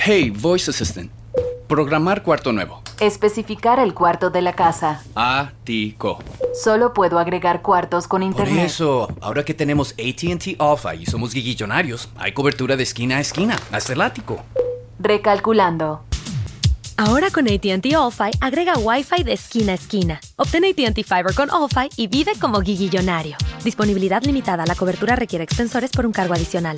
Hey, Voice Assistant. Programar cuarto nuevo. Especificar el cuarto de la casa. Ático. Solo puedo agregar cuartos con internet. Por eso, ahora que tenemos AT&T All-Fi y somos guiguillonarios, hay cobertura de esquina a esquina, hasta el ático. Recalculando. Ahora con AT&T All-Fi, agrega Wi-Fi de esquina a esquina. Obtén AT&T Fiber con All-Fi y vive como guiguillonario. Disponibilidad limitada. La cobertura requiere extensores por un cargo adicional.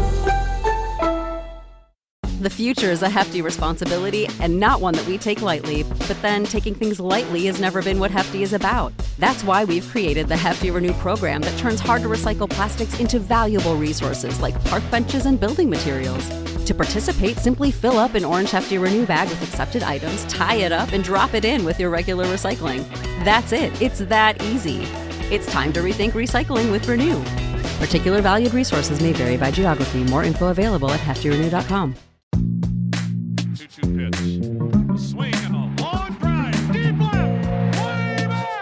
The future is a hefty responsibility and not one that we take lightly. But then taking things lightly has never been what Hefty is about. That's why we've created the Hefty Renew program that turns hard-to-recycle plastics into valuable resources like park benches and building materials. To participate, simply fill up an orange Hefty Renew bag with accepted items, tie it up, and drop it in with your regular recycling. That's it. It's that easy. It's time to rethink recycling with Renew. Particular valued resources may vary by geography. More info available at heftyrenew.com. 2-2 pitch. A swing and a long drive. Deep left. Way back.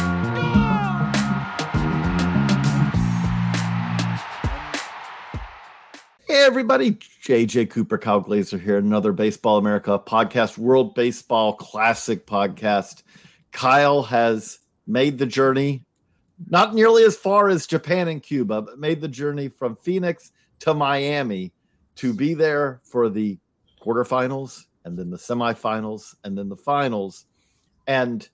Hey, everybody. JJ Cooper, Kyle Glazer here. Another Baseball America podcast, World Baseball Classic podcast. Kyle has made the journey, not nearly as far as Japan and Cuba, but made the journey from Phoenix to Miami to be there for the quarterfinals and then the semifinals and then the finals. And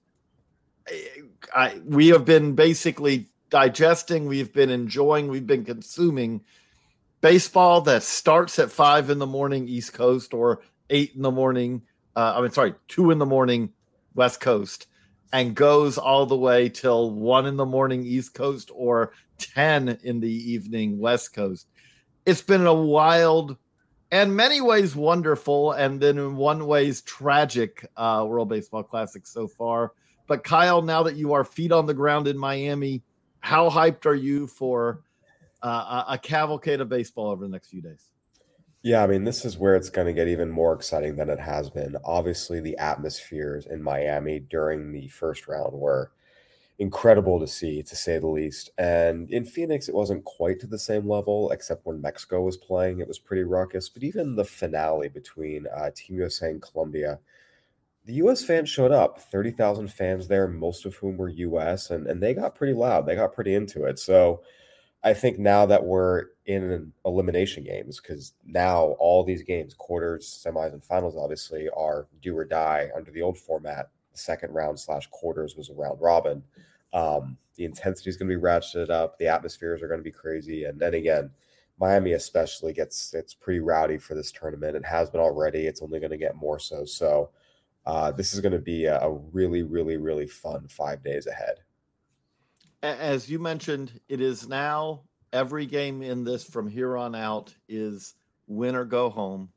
we have been basically digesting, we've been enjoying, we've been consuming baseball that starts at 5 a.m. East Coast or 8 a.m. 2 a.m. West Coast, and goes all the way till 1 a.m. East Coast or 10 p.m. West Coast. It's been a wild and many ways wonderful, and then in one ways tragic World Baseball Classic so far. But Kyle, now that you are feet on the ground in Miami, how hyped are you for a cavalcade of baseball over the next few days? Yeah, I mean, this is where it's going to get even more exciting than it has been. Obviously, the atmospheres in Miami during the first round were incredible to see, to say the least. And in Phoenix, it wasn't quite to the same level, except when Mexico was playing, it was pretty ruckus. But even the finale between Team USA and Colombia, the U.S. fans showed up, 30,000 fans there, most of whom were U.S., and they got pretty loud. They got pretty into it. So I think now that we're in elimination games, because now all these games, quarters, semis, and finals, obviously, are do or die under the old format. The second round / quarters was a round robin. The intensity is going to be ratcheted up. The atmospheres are going to be crazy. And then again, Miami especially it's pretty rowdy for this tournament. It has been already. It's only going to get more so. So this is going to be a really, really, really fun 5 days ahead. As you mentioned, it is now every game in this from here on out is win or go home.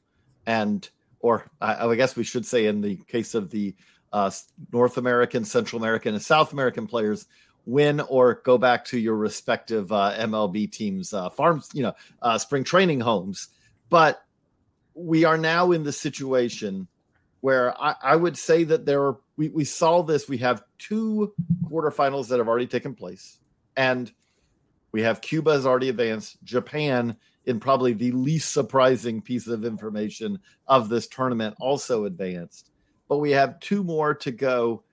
Or I guess we should say in the case of the North American, Central American, and South American players, win or go back to your respective MLB teams, farms, spring training homes. But we are now in the situation where I would say that we saw this. We have 2 quarterfinals that have already taken place, and we have Cuba has already advanced. Japan, in probably the least surprising piece of information of this tournament, also advanced. But we have 2 more to go.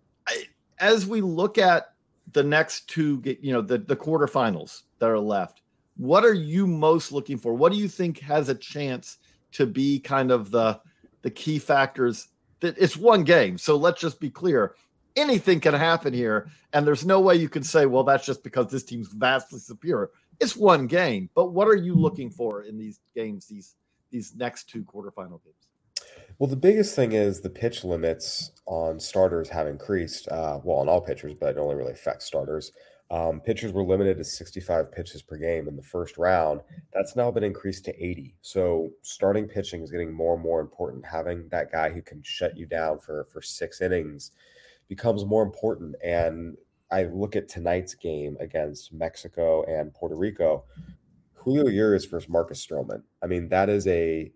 As we look at the next 2, the quarterfinals that are left, what are you most looking for? What do you think has a chance to be kind of the key factors? That it's one game, so let's just be clear. Anything can happen here, and there's no way you can say, well, that's just because this team's vastly superior. It's one game, but what are you looking for in these games, these next 2 quarterfinal games? Well, the biggest thing is the pitch limits on starters have increased. On all pitchers, but it only really affects starters. Pitchers were limited to 65 pitches per game in the first round. That's now been increased to 80. So starting pitching is getting more and more important. Having that guy who can shut you down for 6 innings becomes more important. And I look at tonight's game against Mexico and Puerto Rico. Julio Urias versus Marcus Stroman. I mean, that is a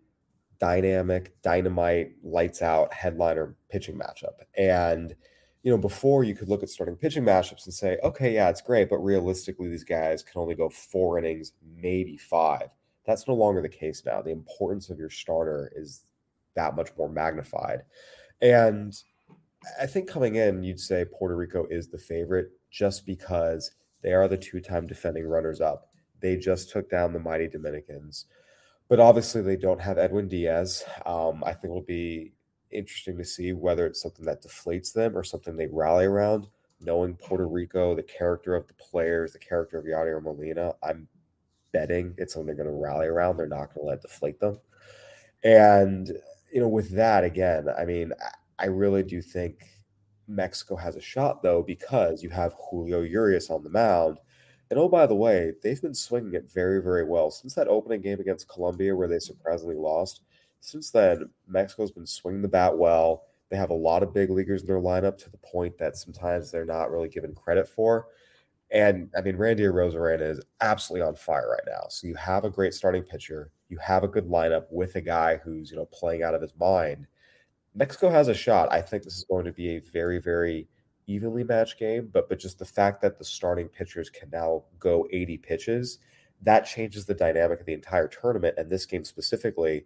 dynamite, lights out headliner pitching matchup. And before you could look at starting pitching matchups and say, okay, yeah, it's great, but realistically, these guys can only go 4 innings, maybe 5. That's no longer the case now. The importance of your starter is that much more magnified. And I think coming in, you'd say Puerto Rico is the favorite just because they are the two-time defending runners-up. They just took down the mighty Dominicans. But obviously they don't have Edwin Diaz. I think it'll be interesting to see whether it's something that deflates them or something they rally around. Knowing Puerto Rico, the character of the players, the character of Yadier Molina, I'm betting it's something they're going to rally around. They're not going to let it deflate them. And, with that, again, I mean, I really do think Mexico has a shot, though, because you have Julio Urias on the mound. And, oh, by the way, they've been swinging it very, very well. Since that opening game against Colombia where they surprisingly lost, since then, Mexico's been swinging the bat well. They have a lot of big leaguers in their lineup to the point that sometimes they're not really given credit for. And, I mean, Randy Arozarena is absolutely on fire right now. So you have a great starting pitcher. You have a good lineup with a guy who's, playing out of his mind. Mexico has a shot. I think this is going to be a very, very evenly matched game. But just the fact that the starting pitchers can now go 80 pitches, that changes the dynamic of the entire tournament. And this game specifically,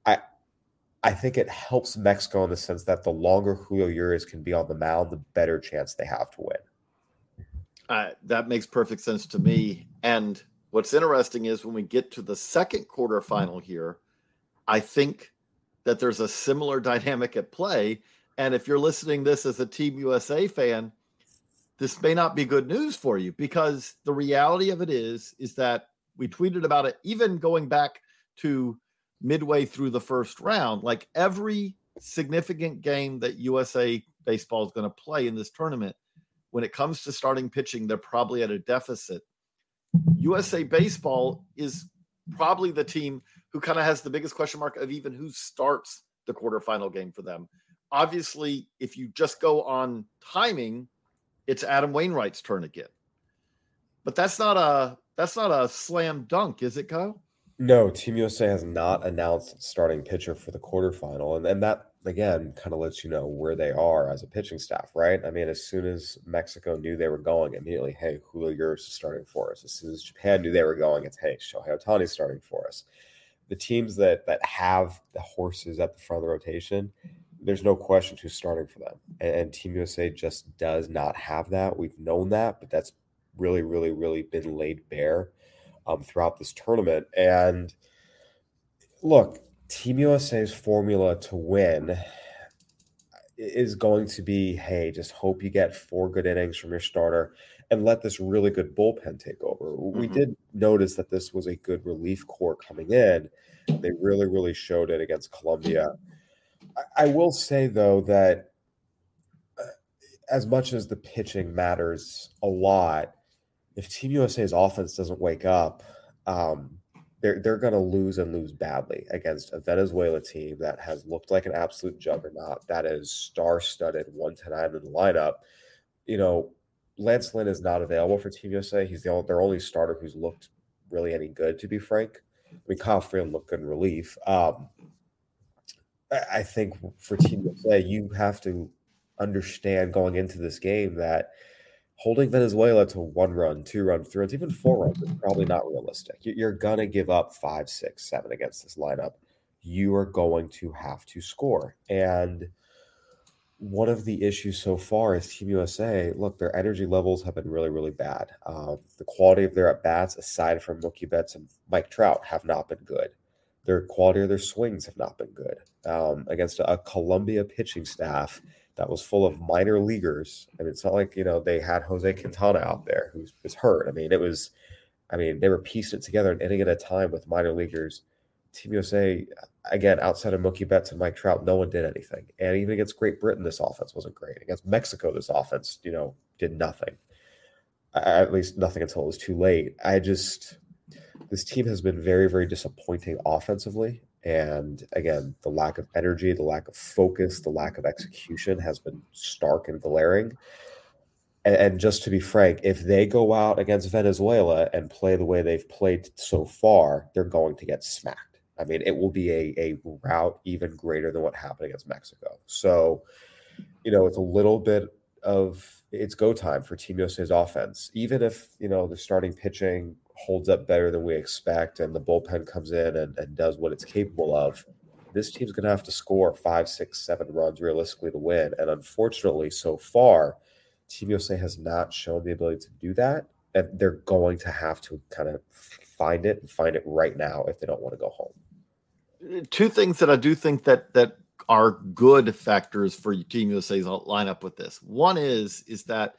I think it helps Mexico in the sense that the longer Julio Urias can be on the mound, the better chance they have to win. That makes perfect sense to me. And what's interesting is when we get to the second quarterfinal here, I think that there's a similar dynamic at play. And if you're listening to this as a Team USA fan, this may not be good news for you, because the reality of it is that we tweeted about it even going back to midway through the first round. Like, every significant game that USA baseball is going to play in this tournament, when it comes to starting pitching, they're probably at a deficit. USA baseball is probably the team who kind of has the biggest question mark of even who starts the quarterfinal game for them. Obviously, if you just go on timing, it's Adam Wainwright's turn again. But that's not a slam dunk, is it, Kyle? No, Team USA has not announced its starting pitcher for the quarterfinal. And that, again, kind of lets you know where they are as a pitching staff, right? I mean, as soon as Mexico knew they were going, immediately, hey, Julio Urias is starting for us. As soon as Japan knew they were going, it's, hey, Shohei Ohtani's starting for us. The teams that have the horses at the front of the rotation, there's no question who's starting for them. And Team USA just does not have that. We've known that, but that's really, really, really been laid bare throughout this tournament. And look, Team USA's formula to win is going to be, hey, just hope you get 4 good innings from your starter and let this really good bullpen take over. Mm-hmm. We did notice that this was a good relief corps coming in. They really, really showed it against Colombia. I will say, though, that as much as the pitching matters a lot, if Team USA's offense doesn't wake up, they're going to lose and lose badly against a Venezuela team that has looked like an absolute juggernaut, that is star-studded 1-9 in the lineup. Lance Lynn is not available for Team USA. He's their only starter who's looked really any good, to be frank. I mean, Kyle Freeland looked good in relief. I think for Team USA, you have to understand going into this game that holding Venezuela to 1 run, 2 runs, 3 runs, even 4 runs is probably not realistic. You're going to give up 5, 6, 7 against this lineup. You are going to have to score. And one of the issues so far is Team USA, look, their energy levels have been really, really bad. The quality of their at-bats, aside from Mookie Betts and Mike Trout, have not been good. Their quality of their swings have not been good. Against a Colombia pitching staff that was full of minor leaguers. I mean, it's not like, they had Jose Quintana out there who was hurt. I mean, they were piecing it together an inning at a time with minor leaguers. Team USA, again, outside of Mookie Betts and Mike Trout, no one did anything. And even against Great Britain, this offense wasn't great. Against Mexico, this offense, did nothing. At least nothing until it was too late. This team has been very, very disappointing offensively. And again, the lack of energy, the lack of focus, the lack of execution has been stark and glaring. And just to be frank, if they go out against Venezuela and play the way they've played so far, they're going to get smacked. I mean, it will be a rout even greater than what happened against Mexico. So, it's a little bit of it's go time for Team USA's offense. Even if, the starting pitching holds up better than we expect and the bullpen comes in and does what it's capable of, this team's going to have to score 5, 6, 7 runs realistically to win. And unfortunately, so far, Team USA has not shown the ability to do that. And they're going to have to kind of find it right now if they don't want to go home. Two things that I do think that are good factors for Team USA's lineup with this. One is that,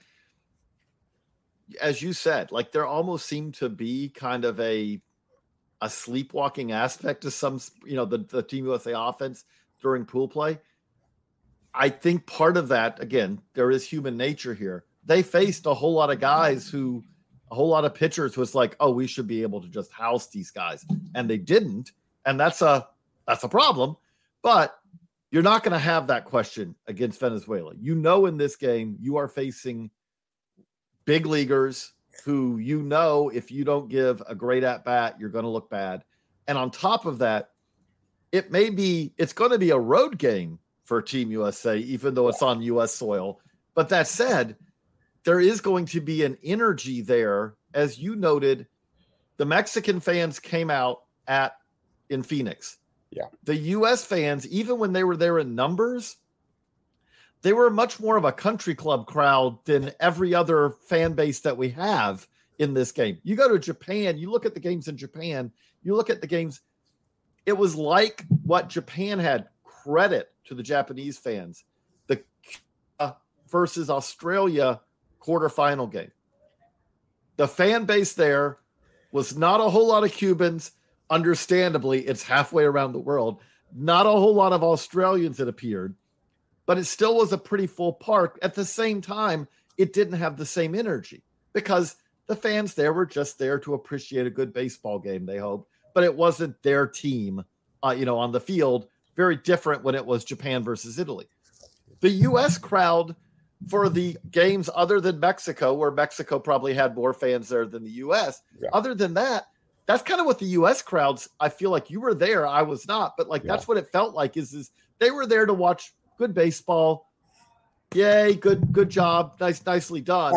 as you said, like there almost seemed to be kind of a sleepwalking aspect to some, the Team USA offense during pool play. I think part of that, again, there is human nature here. They faced a whole lot of guys a whole lot of pitchers was like, oh, we should be able to just house these guys. And they didn't. And that's a problem. But you're not going to have that question against Venezuela. In this game, you are facing big leaguers who, if you don't give a great at bat, you're going to look bad. And on top of that, it's going to be a road game for Team USA, even though it's on U.S. soil. But that said, there is going to be an energy there. As you noted, the Mexican fans came out in Phoenix. Yeah. The U.S. fans, even when they were there in numbers, they were much more of a country club crowd than every other fan base that we have in this game. You go to Japan, you look at the games in Japan, you look at the games, it was like what Japan had. Credit to the Japanese fans. The versus Australia quarterfinal game. The fan base there was not a whole lot of Cubans. Understandably, it's halfway around the world. Not a whole lot of Australians that appeared, but it still was a pretty full park. At the same time, it didn't have the same energy because the fans there were just there to appreciate a good baseball game, they hoped, but it wasn't their team, on the field. Very different when it was Japan versus Italy. The U.S. crowd for the games other than Mexico, where Mexico probably had more fans there than the U.S. Yeah. Other than that, that's kind of what the U.S. crowds, I feel like you were there. I was not, but that's what it felt like is they were there to watch good baseball. Yay. Good job. Nicely done.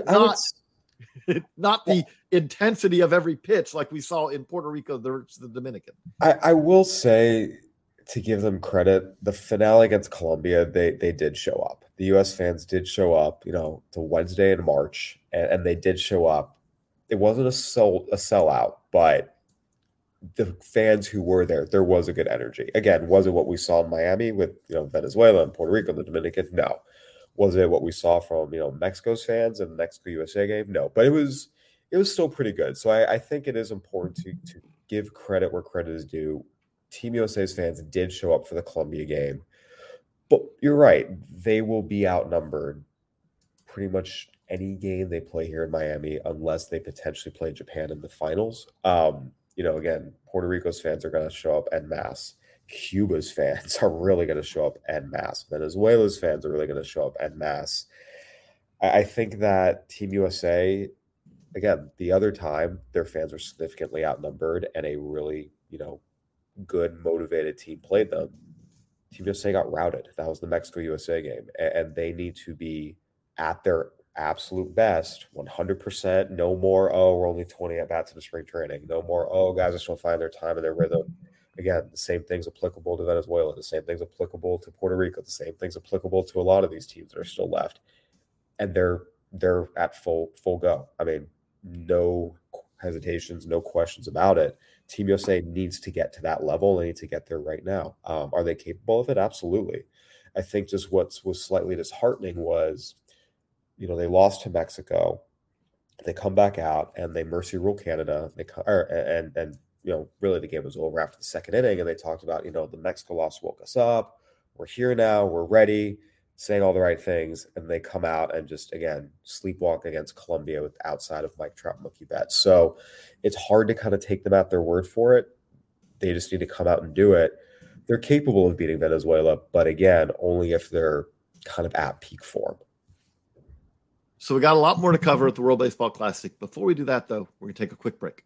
Not the intensity of every pitch like we saw in Puerto Rico versus the Dominican. I will say, to give them credit, the finale against Colombia, they did show up. The U.S. fans did show up, to Wednesday in March, and they did show up. It wasn't a sellout, but the fans who were there was a good energy. Again, was it what we saw in Miami with Venezuela and Puerto Rico and the Dominican? No. Was it what we saw from Mexico's fans in the Mexico-USA game? No. But it was still pretty good. So I think it is important to give credit where credit is due. Team USA's fans did show up for the Colombia game. But you're right. They will be outnumbered pretty much any game they play here in Miami unless they potentially play Japan in the finals. Again, Puerto Rico's fans are going to show up en masse. Cuba's fans are really going to show up en masse. Venezuela's fans are really going to show up en masse. I think that Team USA, again, the other time, their fans were significantly outnumbered and a really, good, motivated team played them. Team USA got routed. That was the Mexico-USA game. And they need to be at their absolute best, 100%. No more, we're only 20 at-bats in the spring training. No more, guys are still finding their time and their rhythm. Again, the same thing's applicable to Venezuela. The same thing's applicable to Puerto Rico. The same thing's applicable to a lot of these teams that are still left. And they're at full go. I mean, no hesitations, no questions about it. Team USA needs to get to that level. They need to get there right now. Are they capable of it? Absolutely. I think just what was slightly disheartening was, they lost to Mexico. They come back out and they mercy rule Canada. Really the game was over after the second inning, and they talked about, the Mexico loss woke us up. We're here now. We're ready, saying all the right things. And they come out and just, again, sleepwalk against Colombia with outside of Mike Trout, Mookie Betts. So it's hard to kind of take them at their word for it. They just need to come out and do it. They're capable of beating Venezuela, but again, only if they're kind of at peak form. So we got a lot more to cover at the World Baseball Classic. Before we do that, though, we're going to take a quick break.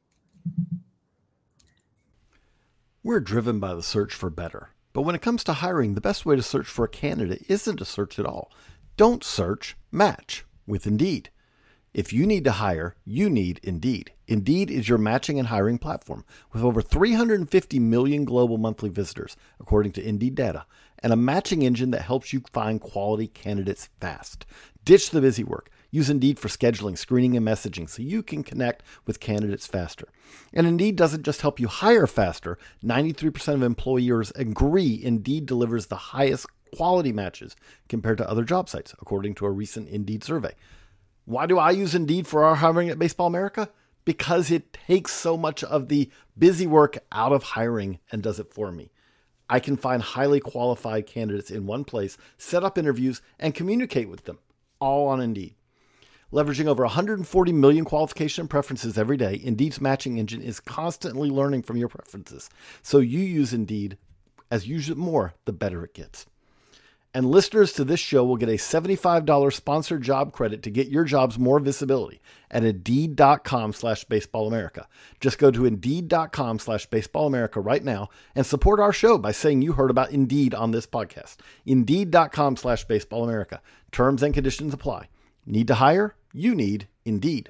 We're driven by the search for better. But when it comes to hiring, the best way to search for a candidate isn't to search at all. Don't search, match with Indeed. If you need to hire, you need Indeed. Indeed is your matching and hiring platform with over 350 million global monthly visitors, according to Indeed data, and a matching engine that helps you find quality candidates fast. Ditch the busy work. Use Indeed for scheduling, screening, and messaging so you can connect with candidates faster. And Indeed doesn't just help you hire faster. 93% of employers agree Indeed delivers the highest quality matches compared to other job sites, according to a recent Indeed survey. Why do I use Indeed for our hiring at Baseball America? Because it takes so much of the busy work out of hiring and does it for me. I can find highly qualified candidates in one place, set up interviews, and communicate with them, all on Indeed. Leveraging over 140 million qualification and preferences every day, Indeed's matching engine is constantly learning from your preferences. So you use Indeed. As you use it more, the better it gets. And listeners to this show will get a $75 sponsored job credit to get your jobs more visibility at Indeed.com/BaseballAmerica. Just go to Indeed.com/BaseballAmerica right now and support our show by saying you heard about Indeed on this podcast. Indeed.com/BaseballAmerica. Terms and conditions apply. Need to hire? You need Indeed.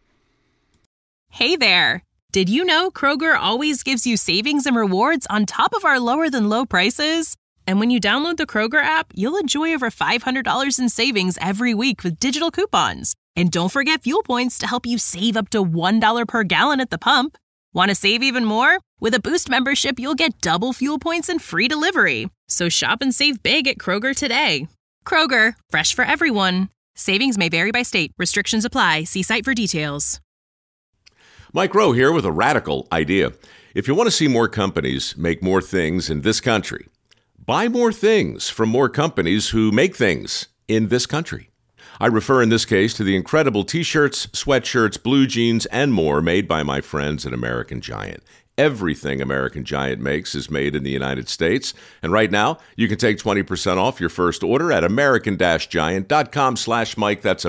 Hey there. Did you know Kroger always gives you savings and rewards on top of our lower than low prices? And when you download the Kroger app, you'll enjoy over $500 in savings every week with digital coupons. And don't forget fuel points to help you save up to $1 per gallon at the pump. Want to save even more? With a Boost membership, you'll get double fuel points and free delivery. So shop and save big at Kroger today. Kroger, fresh for everyone. Savings may vary by state. Restrictions apply. See site for details. Mike Rowe here with a radical idea. If you want to see more companies make more things in this country, buy more things from more companies who make things in this country. I refer in this case to the incredible t-shirts, sweatshirts, blue jeans, and more made by my friends at American Giant. Everything American Giant makes is made in the United States. And right now, you can take 20% off your first order at american-giant.com/Mike. That's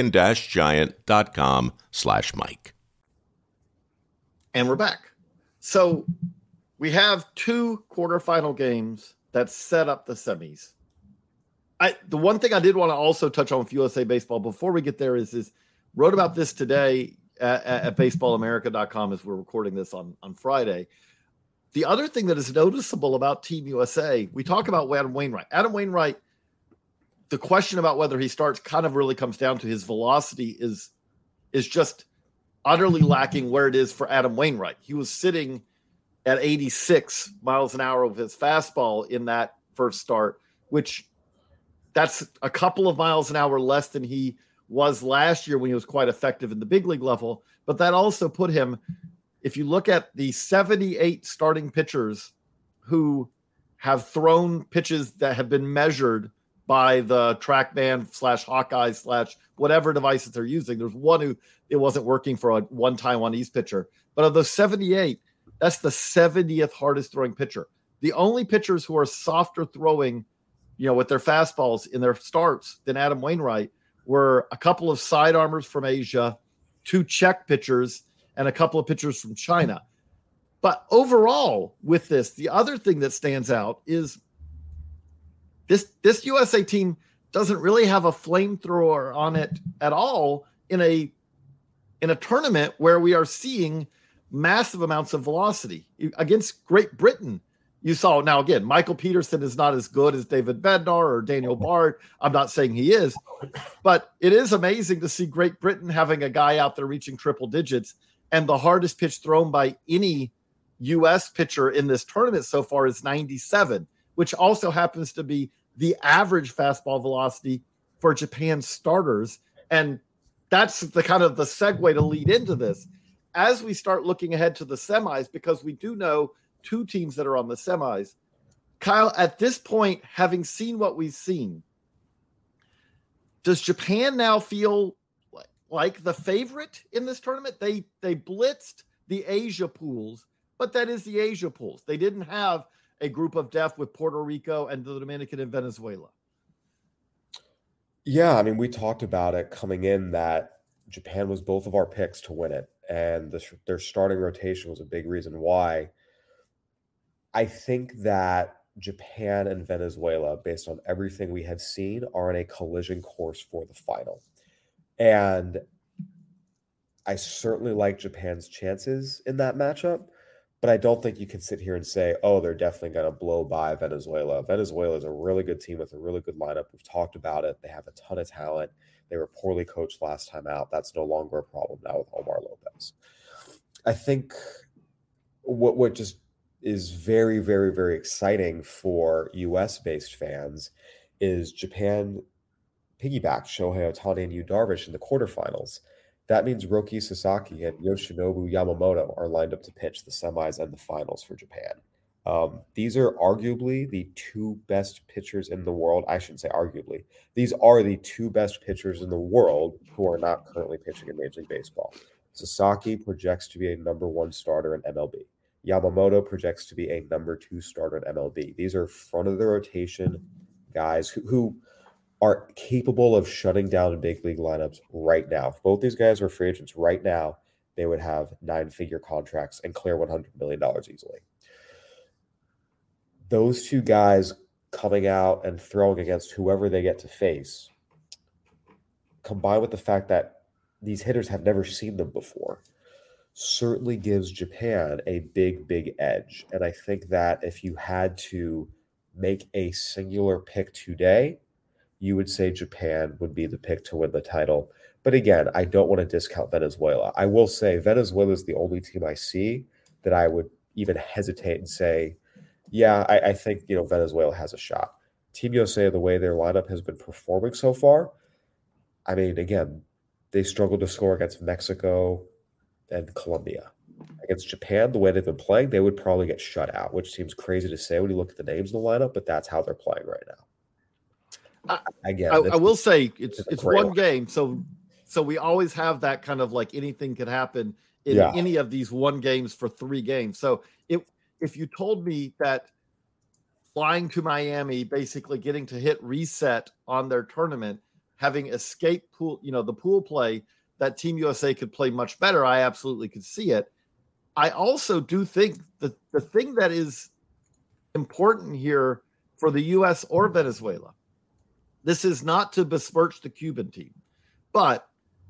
american-giant.com/Mike. And we're back. So we have 2 quarterfinal games that set up the semis. The one thing I did want to also touch on with USA Baseball before we get there is wrote about this today at baseballamerica.com as we're recording this on Friday. The other thing that is noticeable about Team USA, we talk about Adam Wainwright. Adam Wainwright, the question about whether he starts kind of really comes down to his velocity is just utterly lacking where it is for Adam Wainwright. He was sitting at 86 miles an hour with his fastball in that first start, which that's a couple of miles an hour less than he was last year when he was quite effective in the big league level. But that also put him, if you look at the 78 starting pitchers who have thrown pitches that have been measured by the TrackMan/Hawkeye/ whatever devices they're using, there's one who it wasn't working for a one Taiwanese pitcher. But of those 78, that's the 70th hardest throwing pitcher. The only pitchers who are softer throwing, with their fastballs in their starts than Adam Wainwright were a couple of sidearmers from Asia, 2 Czech pitchers, and a couple of pitchers from China. But overall, with this, the other thing that stands out is this USA team doesn't really have a flamethrower on it at all in a tournament where we are seeing massive amounts of velocity. Against Great Britain, you saw, now again, Michael Peterson is not as good as David Bednar or Daniel Bard. I'm not saying he is, but it is amazing to see Great Britain having a guy out there reaching triple digits, and the hardest pitch thrown by any U.S. pitcher in this tournament so far is 97, which also happens to be the average fastball velocity for Japan starters. And that's the kind of the segue to lead into this. As we start looking ahead to the semis, because we do know 2 teams that are on the semis, Kyle, at this point, having seen what we've seen, does Japan now feel like the favorite in this tournament? They blitzed the Asia pools, but that is the Asia pools. They didn't have a group of death with Puerto Rico and the Dominican and Venezuela. Yeah, I mean, we talked about it coming in that Japan was both of our picks to win it, and their starting rotation was a big reason why. I think that Japan and Venezuela, based on everything we have seen, are in a collision course for the final. And I certainly like Japan's chances in that matchup, but I don't think you can sit here and say, oh, they're definitely going to blow by Venezuela. Venezuela is a really good team with a really good lineup. We've talked about it. They have a ton of talent. They were poorly coached last time out. That's no longer a problem now with Omar Lopez. I think what just is very, very, very exciting for US-based fans is Japan piggybacked Shohei Ohtani and Yu Darvish in the quarterfinals. That means Roki Sasaki and Yoshinobu Yamamoto are lined up to pitch the semis and the finals for Japan. These are arguably the two best pitchers in the world. I shouldn't say arguably. These are the two best pitchers in the world who are not currently pitching in Major League Baseball. Sasaki projects to be a number 1 starter in MLB. Yamamoto projects to be a number 2 starter in MLB. These are front of the rotation guys who are capable of shutting down big league lineups right now. If both these guys were free agents right now, they would have 9-figure contracts and clear $100 million easily. Those two guys coming out and throwing against whoever they get to face, combined with the fact that these hitters have never seen them before, certainly gives Japan a big, big edge. And I think that if you had to make a singular pick today, you would say Japan would be the pick to win the title. But again, I don't want to discount Venezuela. I will say Venezuela is the only team I see that I would even hesitate and say, yeah, I think Venezuela has a shot. Team USA, the way their lineup has been performing so far, I mean, again, they struggled to score against Mexico and Colombia. Against Japan, the way they've been playing, they would probably get shut out, which seems crazy to say when you look at the names in the lineup, but that's how they're playing right now. Again, I will say it's one game, so we always have that kind of like anything could happen in any of these one games for 3 games. So if you told me that flying to Miami, basically getting to hit reset on their tournament, having escaped pool, the pool play, that Team USA could play much better, I absolutely could see it. I also do think that the thing that is important here for the U.S. or Venezuela, this is not to besmirch the Cuban team, but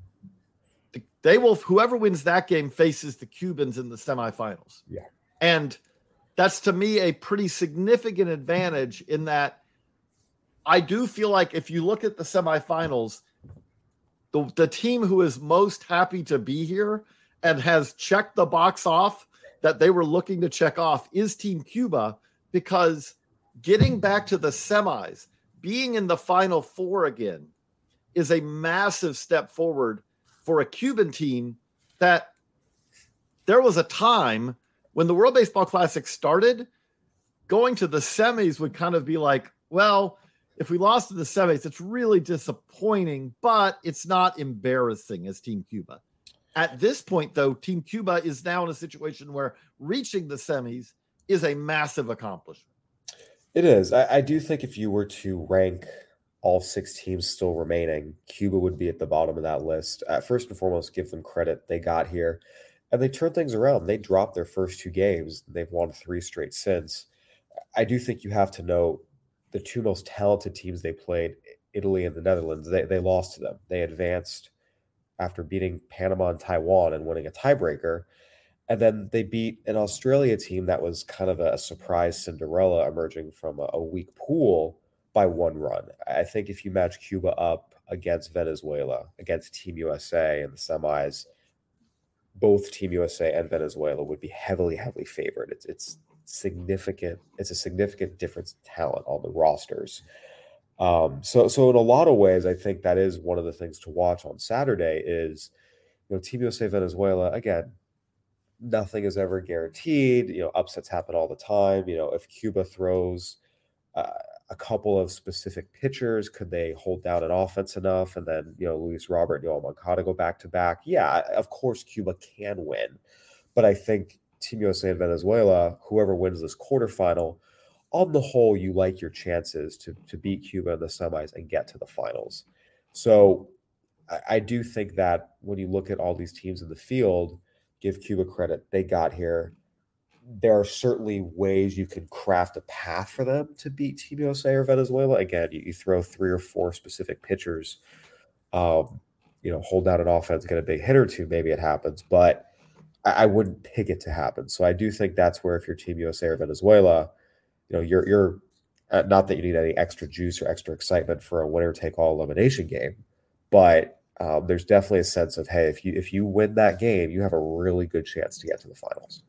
they will, whoever wins that game faces the Cubans in the semifinals. Yeah. And that's to me a pretty significant advantage in that I do feel like if you look at the semifinals, the team who is most happy to be here and has checked the box off that they were looking to check off is Team Cuba, because getting back to the semis, being in the Final Four again, is a massive step forward for a Cuban team that there was a time when the World Baseball Classic started, going to the semis would kind of be like, well, if we lost to the semis, it's really disappointing, but it's not embarrassing as Team Cuba. At this point, though, Team Cuba is now in a situation where reaching the semis is a massive accomplishment. It is. I do think if you were to rank all 6 teams still remaining, Cuba would be at the bottom of that list. First and foremost, give them credit. They got here and they turned things around. They dropped their first 2 games. They've won 3 straight since. I do think you have to know the 2 most talented teams they played, Italy and the Netherlands, they lost to them. They advanced after beating Panama and Taiwan and winning a tiebreaker. And then they beat an Australia team that was kind of a surprise Cinderella emerging from a weak pool by 1 run. I think if you match Cuba up against Venezuela, against Team USA in the semis, both Team USA and Venezuela would be heavily, heavily favored. It's significant. It's a significant difference in talent on the rosters. So in a lot of ways, I think that is one of the things to watch on Saturday is, Team USA, Venezuela, again, nothing is ever guaranteed. Upsets happen all the time. If Cuba throws a couple of specific pitchers, could they hold down an offense enough? And then, Luis Robert and Yoel Moncada go back to back. Yeah, of course, Cuba can win. But I think Team USA and Venezuela, whoever wins this quarterfinal, on the whole, you like your chances to beat Cuba in the semis and get to the finals. So I do think that when you look at all these teams in the field, give Cuba credit. They got here. There are certainly ways you can craft a path for them to beat Team USA or Venezuela. Again, you throw 3 or 4 specific pitchers. hold down an offense, get a big hit or two, maybe it happens. But I wouldn't pick it to happen. So I do think that's where if you're Team USA or Venezuela, you're not that you need any extra juice or extra excitement for a winner-take-all elimination game, but there's definitely a sense of, hey, if you win that game, you have a really good chance to get to the finals.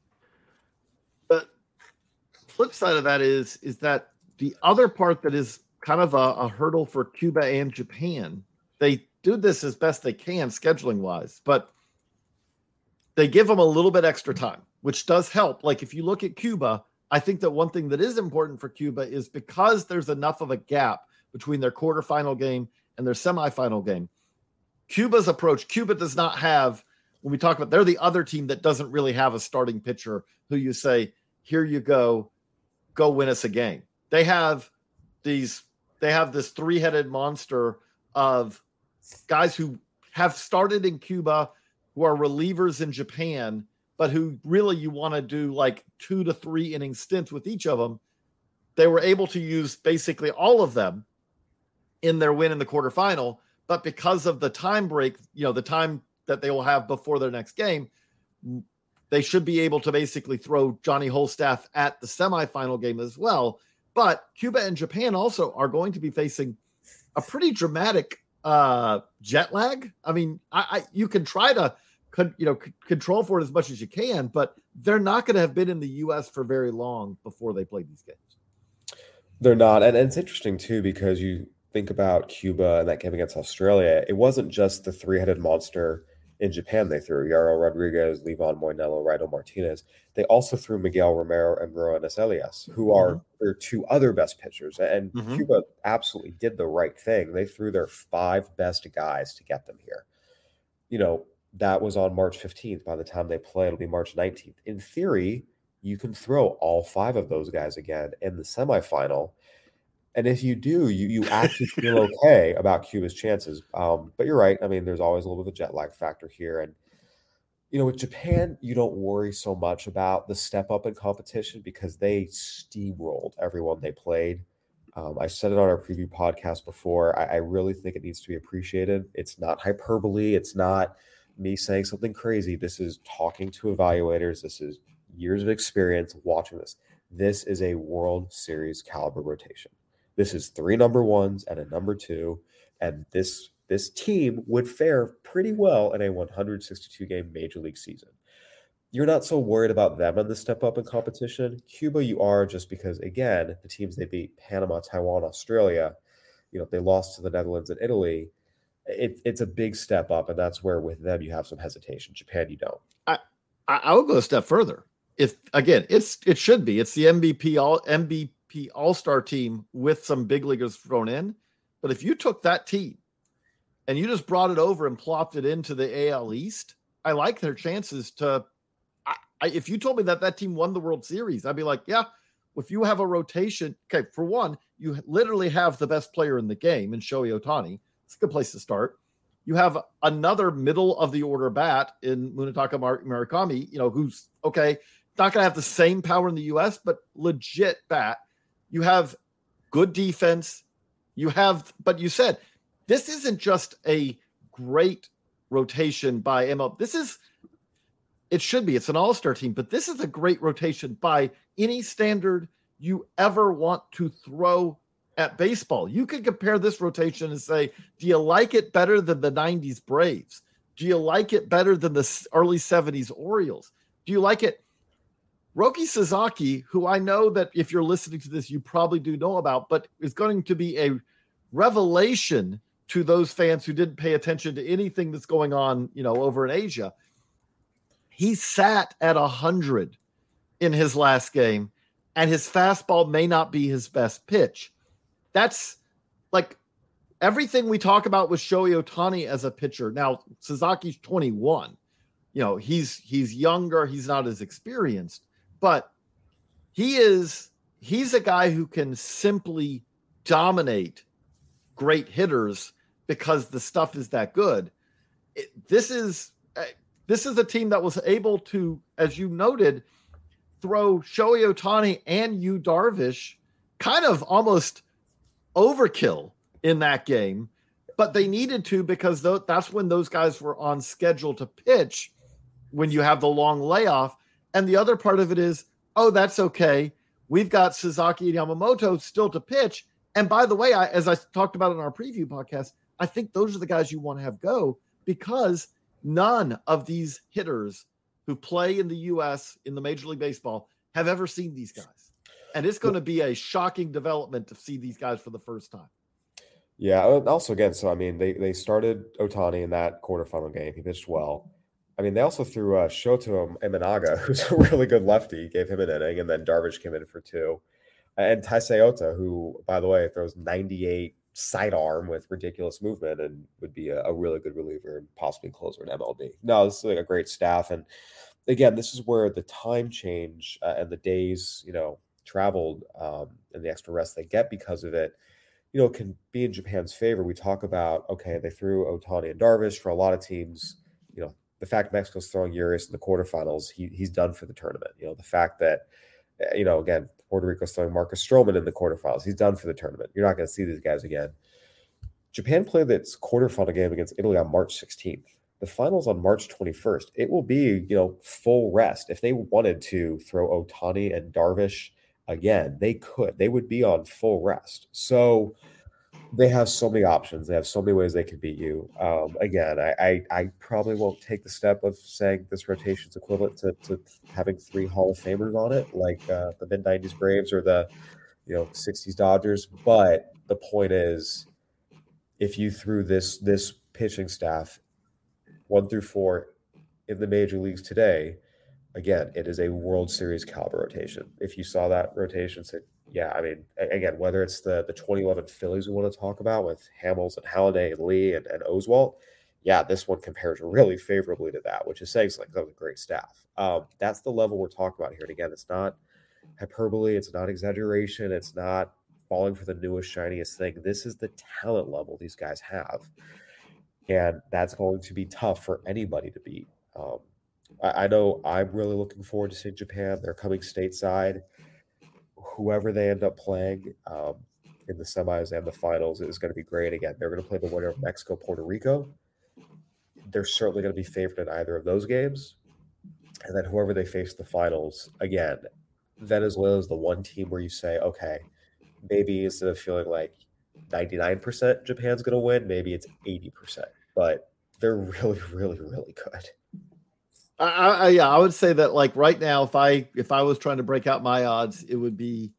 But flip side of that is that the other part that is kind of a hurdle for Cuba and Japan. They do this as best they can scheduling-wise, but they give them a little bit extra time, which does help. Like if you look at Cuba, I think that one thing that is important for Cuba is because there's enough of a gap between their quarterfinal game and their semifinal game. Cuba does not have, when we talk about, they're the other team that doesn't really have a starting pitcher who you say, here you go win us a game. They have this three-headed monster of guys who have started in Cuba, who are relievers in Japan, but who really you want to do like 2 to 3 inning stints with each of them. They were able to use basically all of them in their win in the quarterfinal, but because of the time break, the time that they will have before their next game, they should be able to basically throw Johnny Holstaff at the semifinal game as well. But Cuba and Japan also are going to be facing a pretty dramatic jet lag. I mean, you can try to control for it as much as you can, but they're not going to have been in the U.S. for very long before they play these games. They're not. And it's interesting, too, because you think about Cuba and that game against Australia. It wasn't just the three-headed monster in Japan they threw. Yaro Rodriguez, Levon Moinelo, Raido Martinez. They also threw Miguel Romero and Roenis Elias, who are their 2 other best pitchers. And Cuba absolutely did the right thing. They threw their 5 best guys to get them here. That was on March 15th. By the time they play, it'll be March 19th. In theory, you can throw all 5 of those guys again in the semifinal. And if you do, you actually feel okay about Cuba's chances. But you're right. I mean, there's always a little bit of a jet lag factor here. And, with Japan, you don't worry so much about the step up in competition because they steamrolled everyone they played. I said it on our preview podcast before. I really think it needs to be appreciated. It's not hyperbole. It's not me saying something crazy. This is talking to evaluators. This is years of experience watching this. This is a World Series caliber rotation. This is 3 number 1s and a number 2, and this team would fare pretty well in a 162-game Major League season. You're not so worried about them in the step up in competition. Cuba, you are, just because, again, the teams they beat, Panama, Taiwan, Australia, they lost to the Netherlands and Italy. It's a big step up, and that's where with them you have some hesitation. Japan, you don't. I would go a step further. It should be. It's the MVP All-Star team with some big leaguers thrown in. But if you took that team and you just brought it over and plopped it into the AL East, I like their chances to. If you told me that team won the World Series, I'd be like, yeah. If you have a rotation, okay, for one, you literally have the best player in the game in Shohei Ohtani. It's a good place to start. You have another middle of the order bat in Munetaka Murakami, who's okay, not going to have the same power in the U.S., but legit bat. You have good defense. But you said this isn't just a great rotation by MLB. It should be. It's an all-star team, but this is a great rotation by any standard you ever want to throw at baseball. You could compare this rotation and say, do you like it better than the 90s Braves? Do you like it better than the early 70s Orioles? Do you like it? Roki Sasaki, who I know that if you're listening to this, you probably do know about, but is going to be a revelation to those fans who didn't pay attention to anything that's going on, over in Asia. He sat at 100 in his last game, and his fastball may not be his best pitch. That's like everything we talk about with Shohei Ohtani as a pitcher. Now, Sasaki's 21. He's younger. He's not as experienced, but he's a guy who can simply dominate great hitters because the stuff is that good. This is a team that was able to, as you noted, throw Shohei Ohtani and Yu Darvish kind of almost overkill in that game. but they needed to because that's when those guys were on schedule to pitch when you have the long layoff. And the other part of it is, oh, that's okay. We've got Sasaki and Yamamoto still to pitch. And by the way, as I talked about in our preview podcast, I think those are the guys you want to have go because none of these hitters who play in the U.S. in the Major League Baseball have ever seen these guys. And it's going to be a shocking development to see these guys for the first time. Yeah. Also, again, so, I mean, they started Ohtani in that quarterfinal game. He pitched well. I mean, they also threw Shoto Imanaga, who's a really good lefty, gave him an inning, and then Darvish came in for 2. And Taisei Ota, who, by the way, throws 98 sidearm with ridiculous movement and would be a really good reliever and possibly closer in MLB. No, this is like a great staff. And again, this is where the time change and the days, traveled and the extra rest they get because of it, can be in Japan's favor. We talk about, okay, they threw Ohtani and Darvish. For a lot of teams, the fact Mexico's throwing Urias in the quarterfinals, he's done for the tournament. The fact that, again, Puerto Rico's throwing Marcus Stroman in the quarterfinals, he's done for the tournament. You're not going to see these guys again. Japan played its quarterfinal game against Italy on March 16th. The finals on March 21st. It will be, full rest. If they wanted to throw Ohtani and Darvish again, they could. They would be on full rest. So they have so many options. They have so many ways they can beat you. Again, I probably won't take the step of saying this rotation is equivalent to having 3 Hall of Famers on it, like the mid-90s Braves or the 60s Dodgers. But the point is, if you threw this pitching staff 1 through 4 in the major leagues today, again, it is a World Series caliber rotation. If you saw that rotation, say, yeah, I mean, again, whether it's the 2011 Phillies we want to talk about with Hamels and Halladay and Lee and Oswalt, yeah, this one compares really favorably to that, which is saying like that was a great staff. That's the level we're talking about here. And again, it's not hyperbole, it's not exaggeration, it's not falling for the newest, shiniest thing. This is the talent level these guys have. And that's going to be tough for anybody to beat. I know I'm really looking forward to seeing Japan. They're coming stateside. Whoever they end up playing in the semis and the finals is going to be great. Again, they're going to play the winner of Mexico, Puerto Rico. They're certainly going to be favored in either of those games. And then whoever they face in the finals, again, Venezuela is the one team where you say, okay, maybe instead of feeling like 99% Japan's going to win, maybe it's 80%. But they're really, really, really good. I would say that like right now, if I was trying to break out my odds, it would be,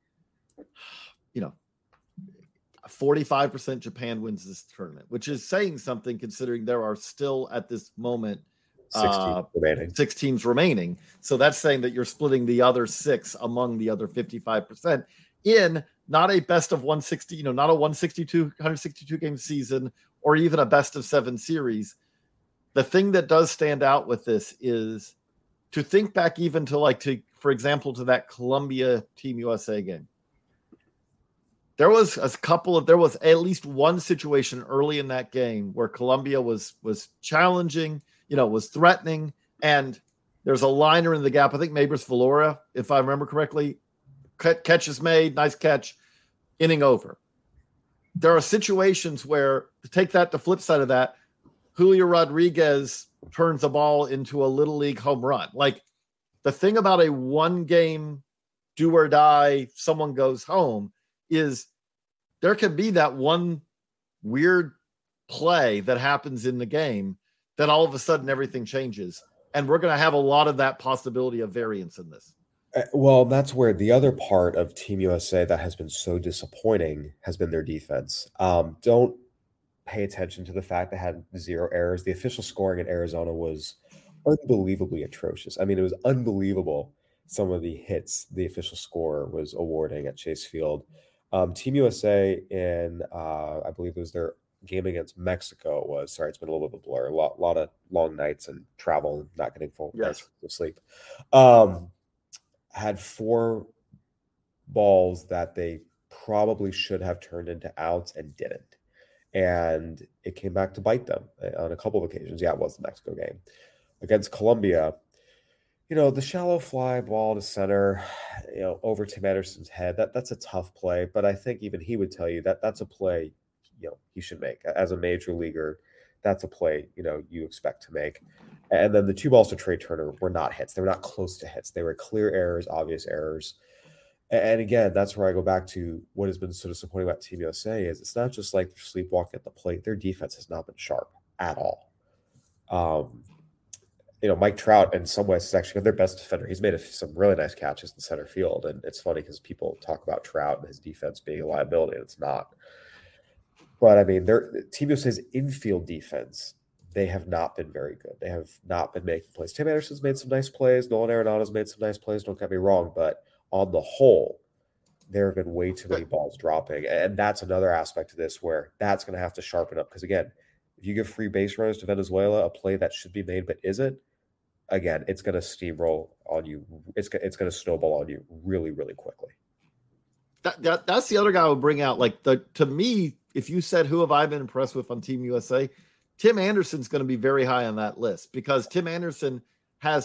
45% Japan wins this tournament, which is saying something considering there are still at this moment 6 teams remaining. So that's saying that you're splitting the other 6 among the other 55% in not a best of 160, not a 162 game season or even a best of 7 series. The thing that does stand out with this is to think back even to for example, to that Colombia Team USA game. There was at least one situation early in that game where Colombia was challenging, was threatening, and there's a liner in the gap. I think Maybers Valora, if I remember correctly, catch is made, nice catch, inning over. There are situations where, to take that, the flip side of that, Julio Rodriguez turns a ball into a little league home run. Like, the thing about a 1-game do or die, someone goes home, is there can be that one weird play that happens in the game that all of a sudden everything changes. And we're going to have a lot of that possibility of variance in this. Well, that's where the other part of Team USA that has been so disappointing has been their defense. Don't pay attention to the fact they had 0 errors. The official scoring in Arizona was unbelievably atrocious. I mean, it was unbelievable some of the hits the official scorer was awarding at Chase Field. Team USA in, I believe it was their game against Mexico it's been a little bit of a blur. A lot of long nights and travel, not getting full nights of sleep. Had 4 balls that they probably should have turned into outs and didn't. And it came back to bite them on a couple of occasions. Yeah, it was the Mexico game. Against Colombia, the shallow fly ball to center, over Tim Anderson's head, that's a tough play. But I think even he would tell you that that's a play he should make as a major leaguer. That's a play, you expect to make. And then the 2 balls to Trey Turner were not hits. They were not close to hits. They were clear errors, obvious errors. And again, that's where I go back to what has been so disappointing about Team USA is it's not just like they're sleepwalking at the plate. Their defense has not been sharp at all. Mike Trout in some ways is actually their best defender. He's made some really nice catches in center field. And it's funny because people talk about Trout and his defense being a liability, and it's not. But I mean, Team USA's infield defense, they have not been very good. They have not been making plays. Tim Anderson's made some nice plays. Nolan Arenado's made some nice plays. Don't get me wrong. But on the whole, there have been way too many balls dropping. And that's another aspect of this where that's going to have to sharpen up. Because, again, if you give free base runners to Venezuela, a play that should be made but isn't, again, it's going to steamroll on you. It's going to snowball on you really, really quickly. That's the other guy I would bring out. To me, if you said who have I been impressed with on Team USA, Tim Anderson's going to be very high on that list because Tim Anderson has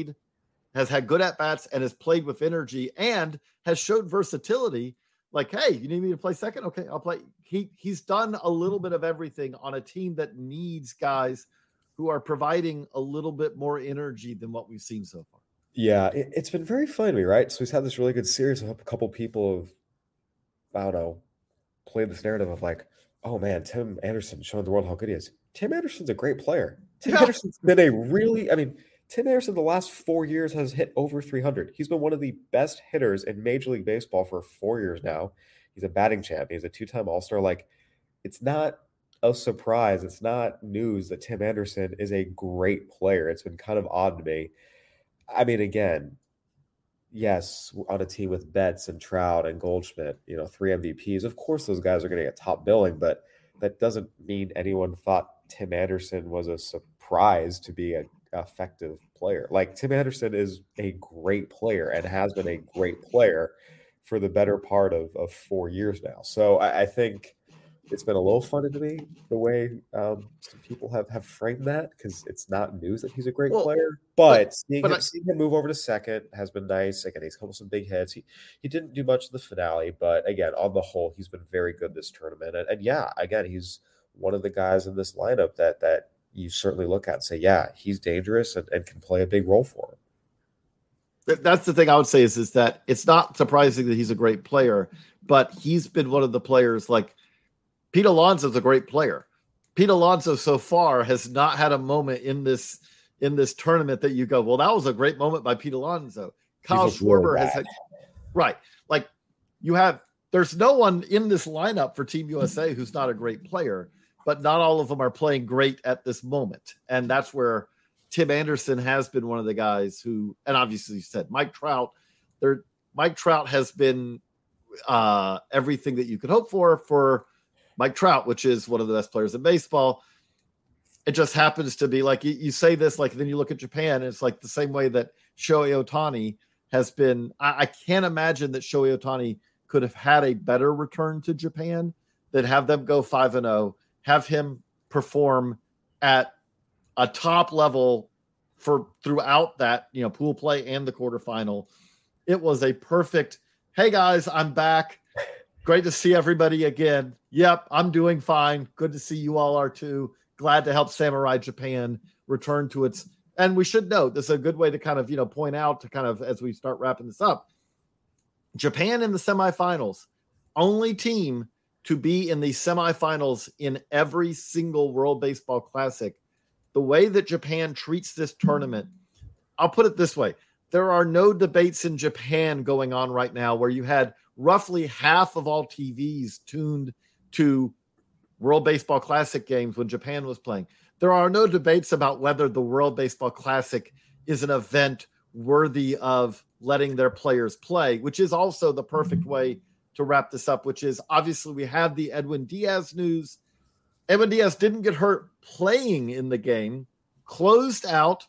had good at-bats and has played with energy and has showed versatility. Like, hey, you need me to play second? Okay, I'll play. He's done a little bit of everything on a team that needs guys who are providing a little bit more energy than what we've seen so far. Yeah, it's been very fun to me, right? So he's had this really good series. I hope a couple people have, I don't know, played this narrative of like, oh man, Tim Anderson showing the world how good he is. Tim Anderson's a great player. Tim Anderson's been Tim Anderson the last 4 years has hit over 300. He's been one of the best hitters in Major League Baseball for 4 years now. He's a batting champ. He's a 2-time All-Star. Like, it's not a surprise. It's not news that Tim Anderson is a great player. It's been kind of odd to me. I mean, again, yes, on a team with Betts and Trout and Goldschmidt, 3 MVPs, of course those guys are going to get top billing, but that doesn't mean anyone thought Tim Anderson was a surprise to be an effective player. Like, Tim Anderson is a great player and has been a great player for the better part of 4 years now. So I think it's been a little funny to me the way some people have framed that, because it's not news that he's a great player. But seeing him move over to second has been nice. Again, he's come with some big hits. He didn't do much in the finale, but again, on the whole, he's been very good this tournament. And yeah, again, he's one of the guys in this lineup that you certainly look at and say, yeah, he's dangerous and can play a big role for him. That's the thing I would say is that it's not surprising that he's a great player, but he's been one of the players like Pete Alonso's a great player. Pete Alonso so far has not had a moment in this tournament that you go, well, that was a great moment by Pete Alonso. Kyle Schwarber has had, right. Like there's no one in this lineup for Team USA who's not a great player, but not all of them are playing great at this moment. And that's where Tim Anderson has been one of the guys who, and obviously you said Mike Trout, Mike Trout has been everything that you could hope for Mike Trout, which is one of the best players in baseball. It just happens to be like you say this, like then you look at Japan, and it's like the same way that Shohei Ohtani has been. I can't imagine that Shohei Ohtani could have had a better return to Japan than have them go 5-0, have him perform at a top level throughout that, pool play and the quarterfinal. It was a perfect, hey guys, I'm back. Great to see everybody again. Yep, I'm doing fine. Good to see you all are too. Glad to help Samurai Japan return to its. And we should note, this is a good way to kind of, point out to kind of, as we start wrapping this up, Japan in the semifinals, only team to be in the semifinals in every single World Baseball Classic. The way that Japan treats this tournament, I'll put it this way. There are no debates in Japan going on right now where you had roughly half of all TVs tuned to World Baseball Classic games when Japan was playing. There are no debates about whether the World Baseball Classic is an event worthy of letting their players play, which is also the perfect way to wrap this up, which is obviously we have the Edwin Diaz news. Edwin Diaz didn't get hurt playing in the game, closed out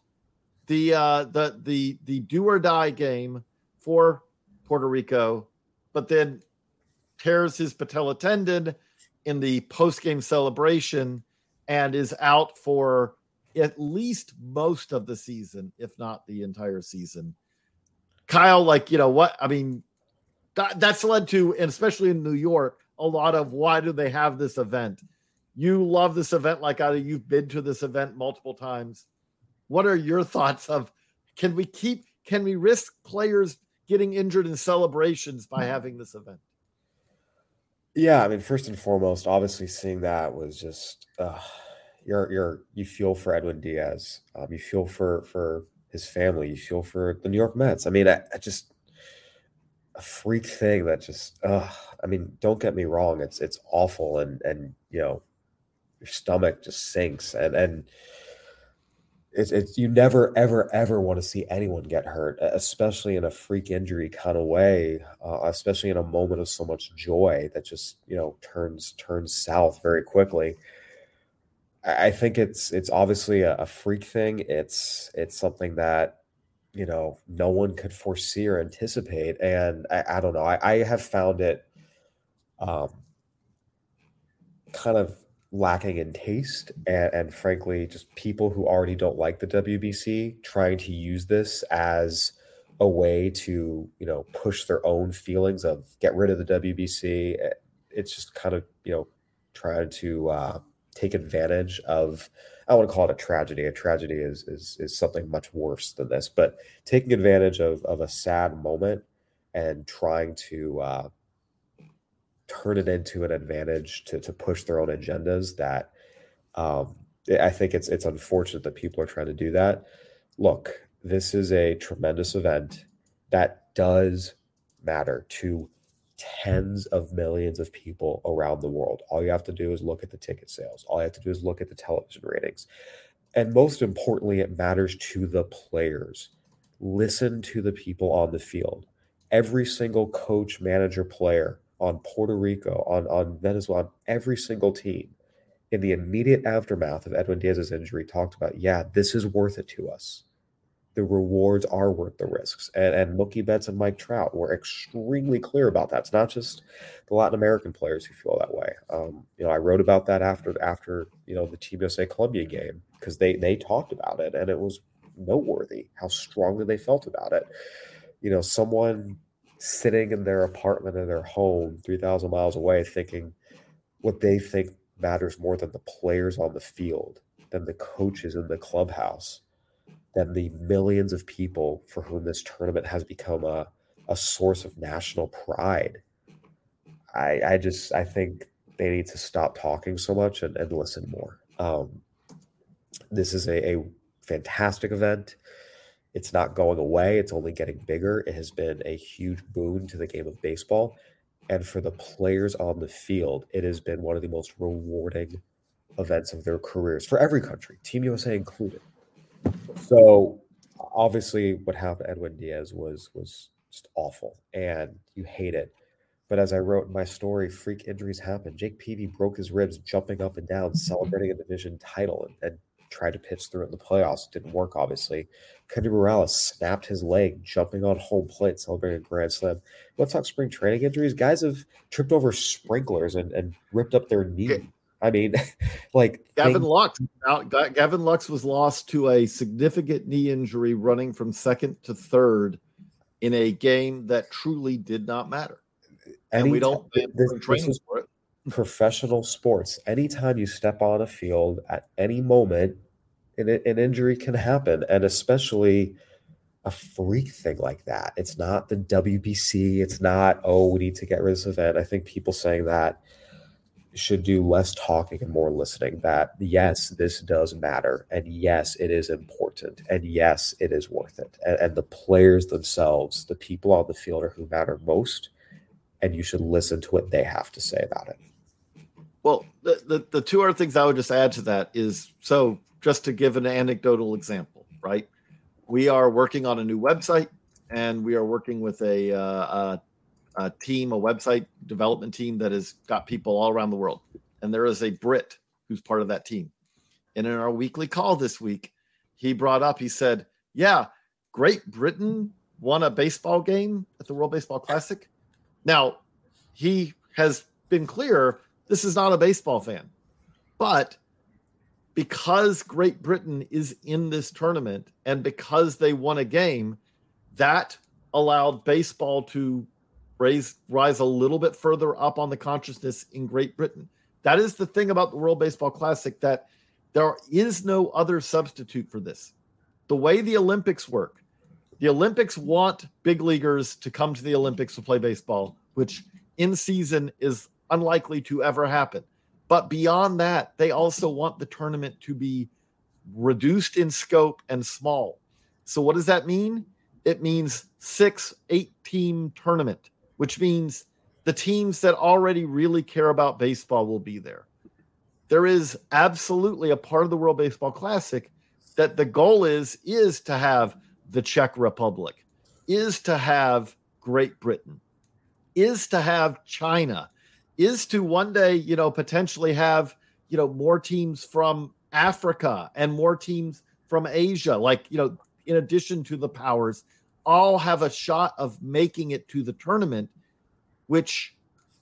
the do or die game for Puerto Rico, but then tears his patella tendon in the post-game celebration and is out for at least most of the season, if not the entire season. Kyle, what? I mean, that's led to, and especially in New York, a lot of why do they have this event? You love this event like you've been to this event multiple times. What are your thoughts of can we risk players getting injured in celebrations by having this event? Yeah, I mean, first and foremost, obviously seeing that was just you feel for Edwin Diaz, you feel for his family, you feel for the New York Mets. I mean, I just a freak thing that just I mean, don't get me wrong, it's awful, and your stomach just sinks, and it's you never ever want to see anyone get hurt, especially in a freak injury kind of way, especially in a moment of so much joy that just turns south very quickly. I think it's obviously a freak thing. It's something that no one could foresee or anticipate, and I don't know. I have found it kind of lacking in taste, and frankly, just people who already don't like the WBC trying to use this as a way to push their own feelings of get rid of the WBC. It's just kind of trying to take advantage of, I don't want to call it a tragedy. A tragedy is something much worse than this, but taking advantage of a sad moment and trying to turn it into an advantage to push their own agendas. That I think it's unfortunate that people are trying to do that. Look, this is a tremendous event that does matter to tens of millions of people around the world. All you have to do is look at the ticket sales. All you have to do is look at the television ratings. And most importantly, it matters to the players. Listen to the people on the field. Every single coach, manager, player on Puerto Rico, on Venezuela, on every single team in the immediate aftermath of Edwin Diaz's injury talked about, this is worth it to us. The rewards are worth the risks. And Mookie Betts and Mike Trout were extremely clear about that. It's not just the Latin American players who feel that way. I wrote about that after the Team USA Colombia game, because they talked about it, and it was noteworthy how strongly they felt about it. Someone sitting in their apartment in their home 3,000 miles away thinking what they think matters more than the players on the field, than the coaches in the clubhouse, than the millions of people for whom this tournament has become a source of national pride. I think they need to stop talking so much and listen more. This is a fantastic event. It's not going away. It's only getting bigger. It has been a huge boon to the game of baseball. And for the players on the field, it has been one of the most rewarding events of their careers for every country, Team USA included. So obviously what happened to Edwin Diaz was just awful, and you hate it. But as I wrote in my story, freak injuries happen. Jake Peavy broke his ribs jumping up and down, celebrating a division title, and tried to pitch through it in the playoffs. It didn't work, obviously. Kenny Morales snapped his leg jumping on home plate, celebrating a grand slam. Let's talk spring training injuries. Guys have tripped over sprinklers and ripped up their knee. I mean, like Gavin Lux. Gavin Lux was lost to a significant knee injury running from second to third in a game that truly did not matter. And we don't train for it. Professional sports. Anytime you step on a field at any moment, an injury can happen, and especially a freak thing like that. It's not the WBC. It's not, we need to get rid of this event. I think people saying that should do less talking and more listening, that yes, this does matter, and yes, it is important, and yes, it is worth it. And the players themselves, the people on the field, are who matter most, and you should listen to what they have to say about it. Well, the two other things I would just add to that is, so just to give an anecdotal example, right? We are working on a new website, and we are working with a team, a website development team that has got people all around the world. And there is a Brit who's part of that team. And in our weekly call this week, he said, Great Britain won a baseball game at the World Baseball Classic. Now, he has been clear, this is not a baseball fan. But because Great Britain is in this tournament and because they won a game, that allowed baseball to rise a little bit further up on the consciousness in Great Britain. That is the thing about the World Baseball Classic, that there is no other substitute for this. The way the Olympics work, the Olympics want big leaguers to come to the Olympics to play baseball, which in season is unlikely to ever happen. But beyond that, they also want the tournament to be reduced in scope and small. So what does that mean? It means 6-8 team tournament, which means the teams that already really care about baseball will be there. There is absolutely a part of the World Baseball Classic that the goal is to have the Czech Republic, is to have Great Britain, is to have China, is to one day, potentially have, more teams from Africa and more teams from Asia, in addition to the powers, all have a shot of making it to the tournament, which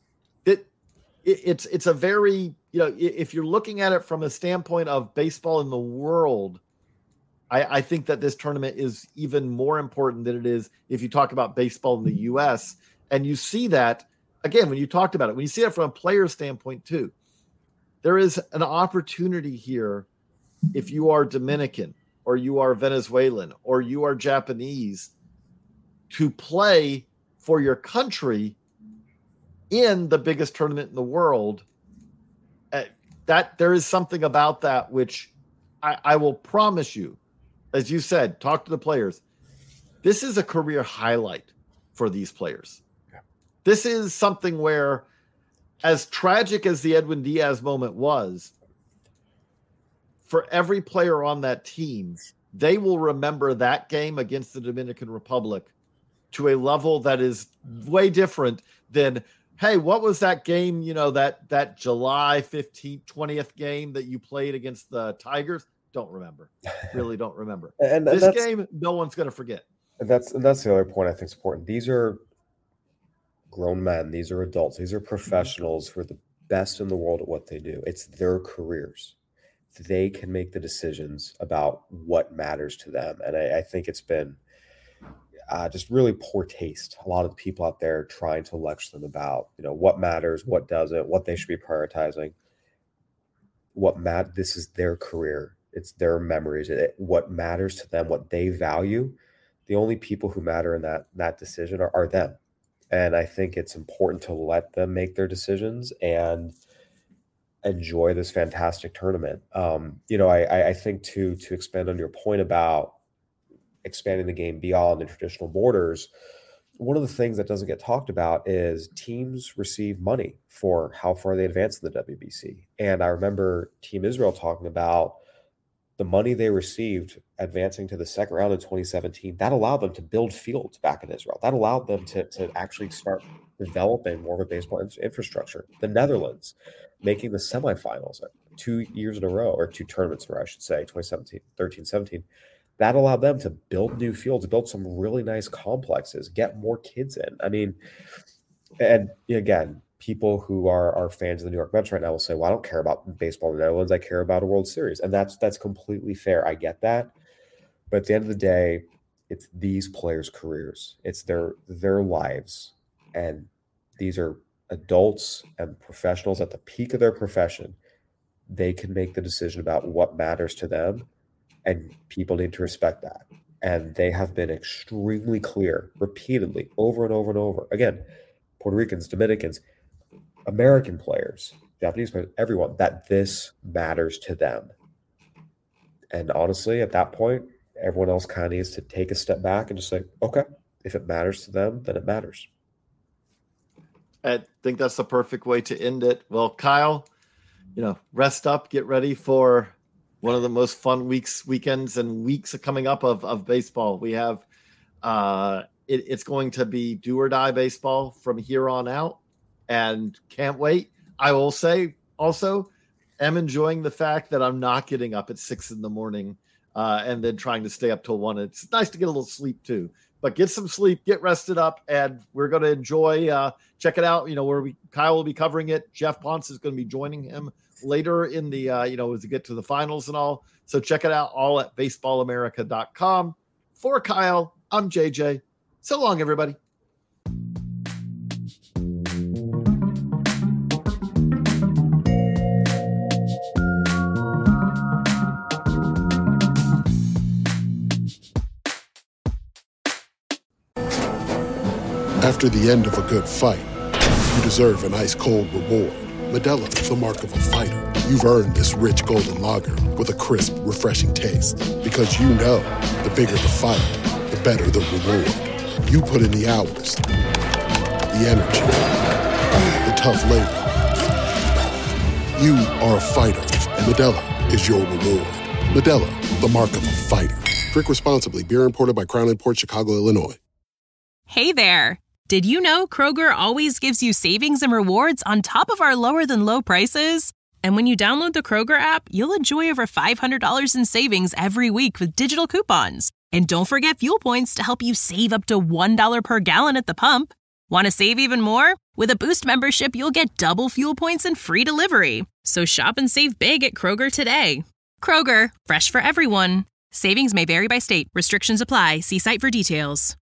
it's a very, if you're looking at it from a standpoint of baseball in the world, I think that this tournament is even more important than it is if you talk about baseball in the U.S. And you see that, again, when you talked about it, when you see it from a player standpoint too, there is an opportunity here if you are Dominican or you are Venezuelan or you are Japanese to play for your country in the biggest tournament in the world. That there is something about that which I will promise you, as you said, talk to the players. This is a career highlight for these players. Yeah. This is something where, as tragic as the Edwin Diaz moment was, for every player on that team, they will remember that game against the Dominican Republic to a level that is way different than, hey, what was that game, that July 15th, 20th game that you played against the Tigers? Don't remember. Really don't remember. And this game, no one's going to forget. That's the other point I think is important. These are grown men. These are adults. These are professionals who are the best in the world at what they do. It's their careers. They can make the decisions about what matters to them. And I think it's been just really poor taste. A lot of the people out there trying to lecture them about, what matters, what doesn't, what they should be prioritizing. This is their career. It's their memories. What matters to them, what they value. The only people who matter in that decision are them. And I think it's important to let them make their decisions and enjoy this fantastic tournament. I think to expand on your point about expanding the game beyond the traditional borders, one of the things that doesn't get talked about is teams receive money for how far they advance in the WBC. And I remember Team Israel talking about the money they received advancing to the second round in 2017. That allowed them to build fields back in Israel. That allowed them to actually start developing more of a baseball infrastructure. The Netherlands making the semifinals 2 years in a row, or 2 tournaments in a row, I should say, 2017, 13, 17. That allowed them to build new fields, build some really nice complexes, get more kids in. I mean, and again, people who are fans of the New York Mets right now will say, well, I don't care about baseball in the Netherlands. I care about a World Series. And that's completely fair. I get that. But at the end of the day, it's these players' careers. It's their lives. And these are adults and professionals at the peak of their profession. They can make the decision about what matters to them. And people need to respect that. And they have been extremely clear repeatedly over and over and over. Again, Puerto Ricans, Dominicans, American players, Japanese players, everyone, that this matters to them. And honestly, at that point, everyone else kind of needs to take a step back and just say, okay, if it matters to them, then it matters. I think that's the perfect way to end it. Well, Kyle, rest up, get ready for one of the most fun weekends and weeks coming up of baseball. We have it's going to be do or die baseball from here on out, and can't wait. I will say also, am enjoying the fact that I'm not getting up at 6 a.m. And then trying to stay up till 1. It's nice to get a little sleep too, but get some sleep, get rested up, and we're going to enjoy. Check it out. Kyle will be covering it. Jeff Ponce is going to be joining him later in the, as we get to the finals and all. So check it out all at baseballamerica.com. For Kyle, I'm JJ. So long, everybody. After the end of a good fight, you deserve an ice-cold reward. Modelo is the mark of a fighter. You've earned this rich golden lager with a crisp, refreshing taste. Because you know, the bigger the fight, the better the reward. You put in the hours, the energy, the tough labor. You are a fighter, and Modelo is your reward. Modelo, the mark of a fighter. Drink responsibly. Beer imported by Crown Imports, Chicago, Illinois. Hey there! Did you know Kroger always gives you savings and rewards on top of our lower-than-low prices? And when you download the Kroger app, you'll enjoy over $500 in savings every week with digital coupons. And don't forget fuel points to help you save up to $1 per gallon at the pump. Want to save even more? With a Boost membership, you'll get double fuel points and free delivery. So shop and save big at Kroger today. Kroger, fresh for everyone. Savings may vary by state. Restrictions apply. See site for details.